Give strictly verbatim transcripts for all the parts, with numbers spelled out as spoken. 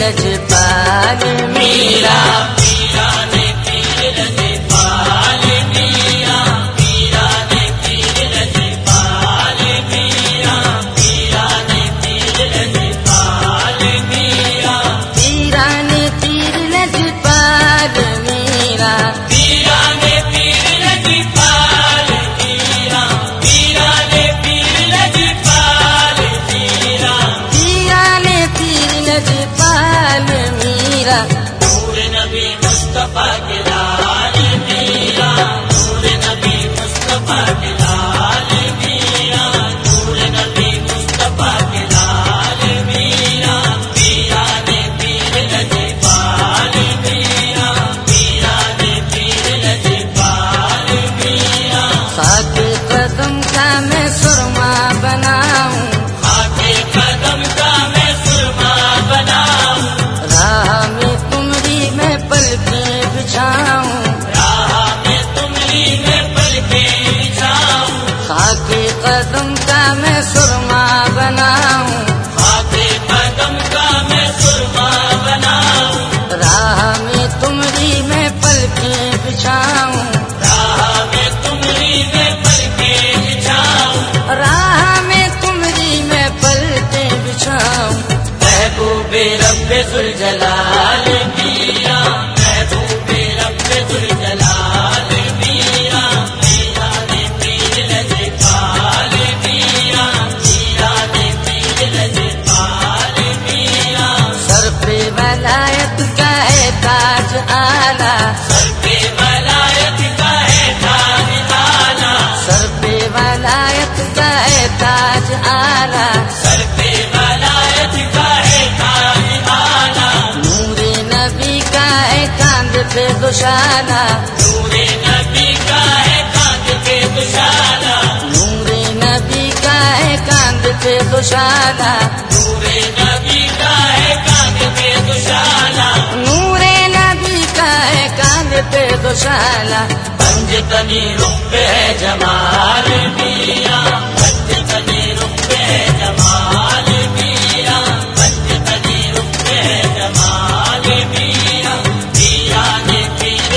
लजपाल मीरा, पीरा ने पीर लजपाल मीरा, पीरा ने पीर लजपाल मीरा, पीरा ने पीर लजपाल मीरा, पीरा ने पीर लजपाल मीरा, पीरा ने पीर लजपाल मीरा, पीरा ने पीर लजपाल मीरा, पीरा ने पीर लजपाल मीरा। नूर नबी मुस्तफा के लाल मीरा, नूर नबी मुस्तफा के लाल मीरा, नूर नबी मुस्तफा के लाल मीरा, पीरा ने पीर लजपाल मीरा, पीरा ने पीर लजपाल मीरा। खाके कदम का मैं सुरमा बनाऊं, खाके कदम का मैं सुरमा बनाऊं, राह में तुमरी मैं पलकें बिछाऊं, राह में तुमरी मैं पलकें बिछाऊं, खाके कदम का मैं सुरमा बनाऊं, खाके कदम का मैं सुरमा बनाऊं, राह में तुमरी मैं पलकें बिछाऊं, राह में तुमरी मैं पलकें बिछाऊं, राह में तुमरी मैं पलकें बिछाऊं। महबूबे रब्बे जुल जलाल मीरा, महबूबे रब्बे जुल जलाल मीरा, पीरा ने पीर लजपाल मीरा, पीरा ने पीर लजपाल मीरा। सर पे वलायत का है ताज आला, सर पे वलायत का है ताज आला, सर पे वलायत का है ताज आला, सर पे वलायत का है ताज आला, नूरे नबी का है कांध पे दुशाला, नूरे नबी का है कांध पे दुशाला, नूरे नबी का है कांध पे दुशाला, नूरे नबी का है कांध पे दुशाला, नूरे नबी का है कांध पे दुशाला। पंज तनी रुख पे है जमाल मीरा, पंज तनी रुख पे है जमाल मीरा, पंज तनी रुख पे है जमाल मीरा, पीरा ने पीर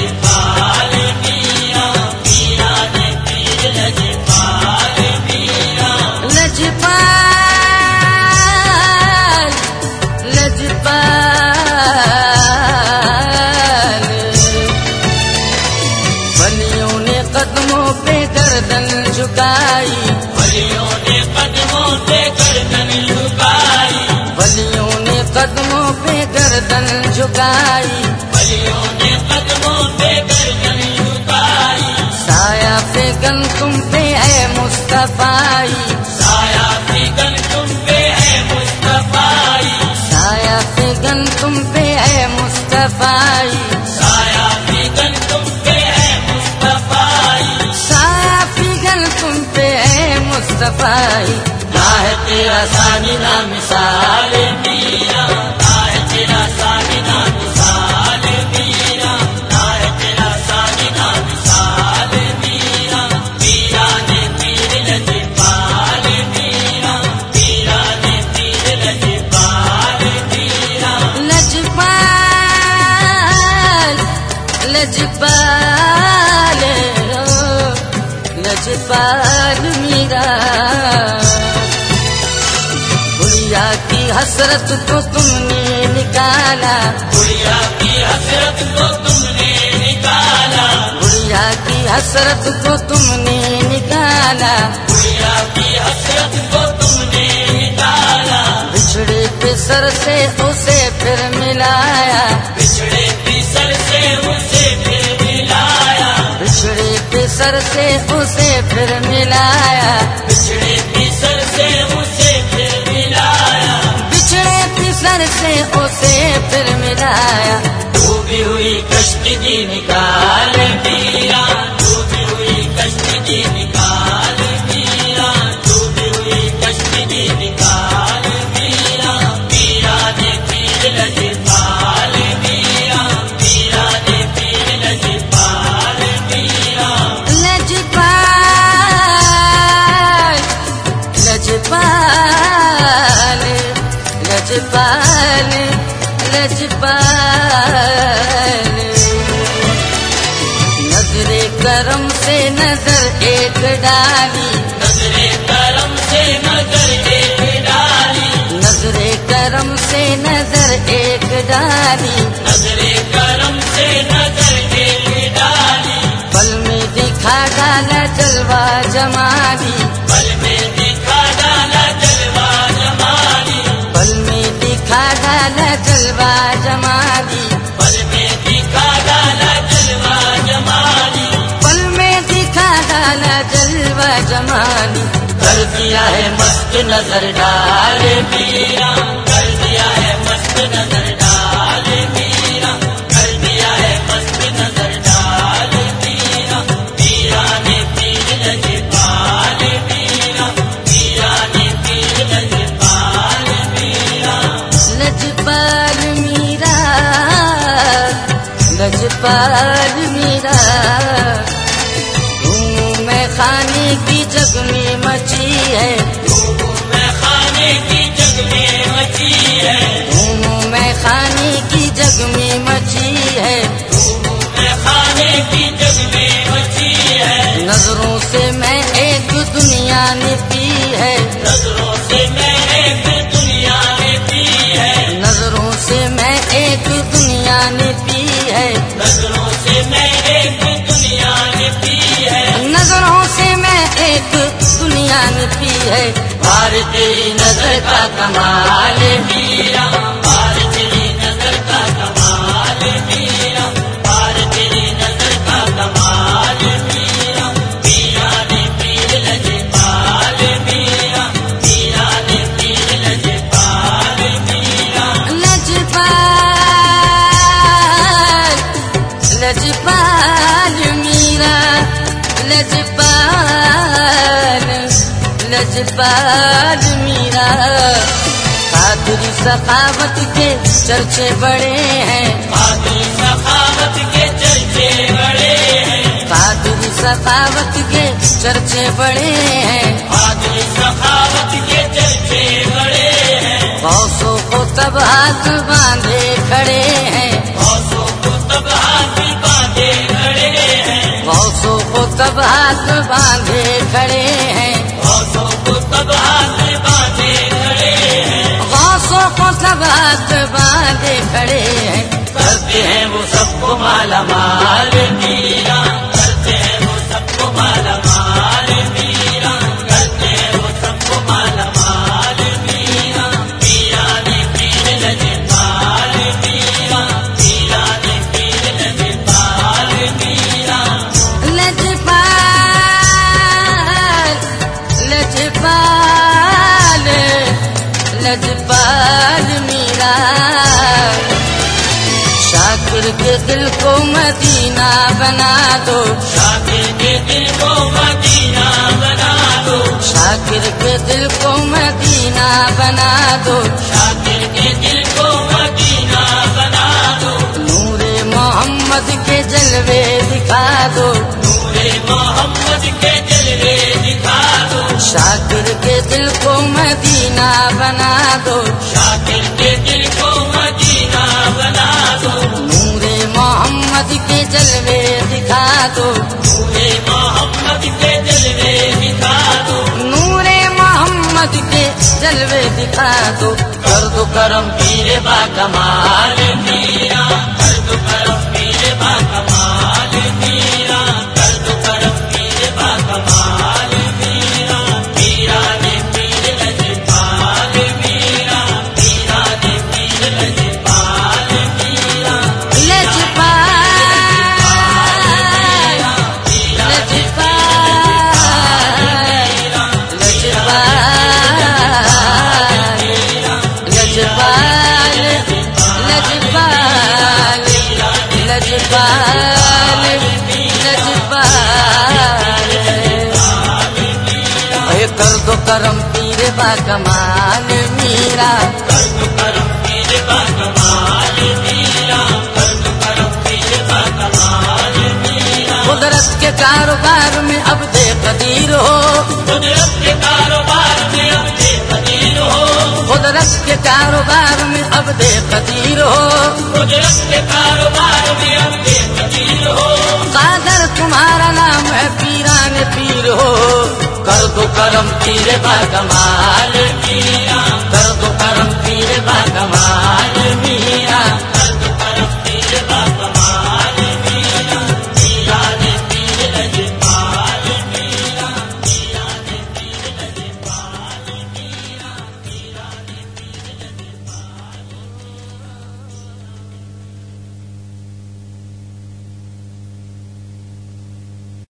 लजपाल मीरा, पीरा ने पीर लजपाल मीरा। लजपाल लजपाल वलियों ने कदमों पे गर्दन झुकाई, वलियों ने कदमों पे गर्दन झुकाई, वलियों ने कदमों पे गर्दन झुकाई, वलियों ने कदमों पे गर्दन झुकाई, साया फिगन तुम पे है मुस्तफाई, साया फिगन तुम पे है मुस्तफाई, साया फिगन तुम पे है मुस्तफाई, साया फिगन तुम पे है मुस्तफाई, साया फिगन तुम पे है मुस्तफाई। ना है तेरा सानी ना मिसाल मीरा, ना है तेरा सानी ना मिसाल मीरा, ना है तेरा सानी ना मिसाल मीरा, पीरा ने पीर लजपाल मीरा, पीरा ने पीर लजपाल मीरा। लजपाल लजपाल लजपाल मीरा, गुड़िया की हसरत को तुमने निकाला, गुड़िया की हसरत को तुमने निकाला, गुड़िया की हसरत को तुमने निकाला, गुड़िया की हसरत को तुमने निकाला, बिछड़े पे सर से उसे फिर मिलाया, बिछड़े की सर से उसे फिर मिलाया, बिछड़े पे सर से उसे फिर मिलाया, बिछड़े की सर से उसे फिर मिलाया, बिछड़े पे सर से उसे फिर मिलाया। डूबी हुई कश्ती की निकाल मीरा, डूबी हुई कश्ती की निकाल मीरा, डूबी हुई कश्ती की निकाल मीरा, पीरा ने पीर लजपाल मीरा, पीरा ने पीर लजपाल मीरा। लजपाल लजपाल नजरे करम से नजर एक डाली, नजरे करम से नजर एक डाली, नजरे करम से नजर एक डाली, नजरे करम से नजर एक डाली। पल में दिखा डाला जलवा जमाली, पल में दिखा डाला जलवा जमाली, पल में दिखा डाला जलवा जमाली, पल में दिखा डाला जलवा जमाली, पल में दिखा डाला जलवा जमाली। कर दिया है मस्त नजर डाल मीरा, कर दिया है मस्त नजर डाल मीरा, कर दिया है मस्त नजर डाल मीरा। मीरा ने पीर लजपाल मीरा, मीरा ने पीर लजपाल मीरा। लजपाल मीरा, लजपाल मीरा, धूम में खाने की जग में मची है, धूम में खाने की जग में मची है, धूम में खाने की जग में मची है, धूम में खाने की जग में मची है। नजरों से मैं एक दुनिया ने पी है, नजरों से मैं एक दुनिया ने पी है, नजरों से मैं एक दुनिया ने पी है, नजरों से मैं एक दुनिया ने पी है। नजरों से मैं एक दुनिया ने पी है। पार तेरी नजर का कमाल मीरा, पार तेरी नजर का कमाल मीरा, पार तेरी नजर का कमाल मीरा। मीरा ने पीर लजपाल मीरा, मीरा ने पीर लजपाल मीरा। लजपाल, लजपाल मीरा, लजपाल, लजपाल मीरा। कादरी सखावत के चर्चे बड़े हैं, कादरी सखावत के चर्चे बड़े हैं, कादरी सखावत के चर्चे बड़े हैं, कादरी सखावत के चर्चे बड़े हैं। गौसों को तब हाथ बांधे खड़े हैं, गौसों को तब हाथ बांधे खड़े हैं, गौसों को तब हाथ बांधे खड़े हैं, गौसों को तब हाथ बांधे खड़े हैं। गौसों को तब हाथ बांधे खड़े हैं। करते हैं वो सबको माला माल मीरा, करते हैं वो सबको माला माल मीरा, करते हैं वो सबको माला माल मीरा। मीरा ने पीर लजपाल मीरा, मीरा ने पीर लजपाल मीरा। लजपाल, लजपाल, लजपाल मीरा। शाकिर के दिल को मदीना बना दो, शाकिर के दिल को मदीना बना दो, शाकिर के दिल को मदीना बना दो, शाकिर के दिल को मदीना बना दो। नूरे मोहम्मद के जलवे दिखा दो, नूरे मोहम्मद के जलवे दिखा दो, शाकिर के दिल को मदीना बना दो, शाकिर के दिल को मदीना बना दो। नूरे मोहम्मद के जलवे दिखा दो, नूरे मोहम्मद के जलवे दिखा दो, नूरे मोहम्मद के जलवे दिखा दो। कर दो करम पीरे बा कमाल मीरा, कर दो करम पीरे बा कमाल मीरा, कर दो करम पीरे बा कमाल मीरा। मीरा ने पीर लजपाल मीरा, मीरा ने पीर लजपाल मीरा। लजपाल, लजपाल, लजपाल, लजपाल, लजपाल, लजपाल। अरे कर दो करम पीरे बा कमाल मीरा, कर दो करम पीरे बा कमाल मीरा, कर दो करम पीरे बा कमाल मीरा। कुदरत के कारोबार में अब बेकदीर हो, कुदरत के कारोबार में अब बेकदीर हो, कुदरत कुदरत के कारोबार में अब दे कदीर हो, कुदरत के कारोबार में अब बेकदीर हो। कादर तुम्हारा नाम है पीरान पीर हो, कर दो करम पीर बा कमाल मियां कर दो करम पीर बा कमाल मियां।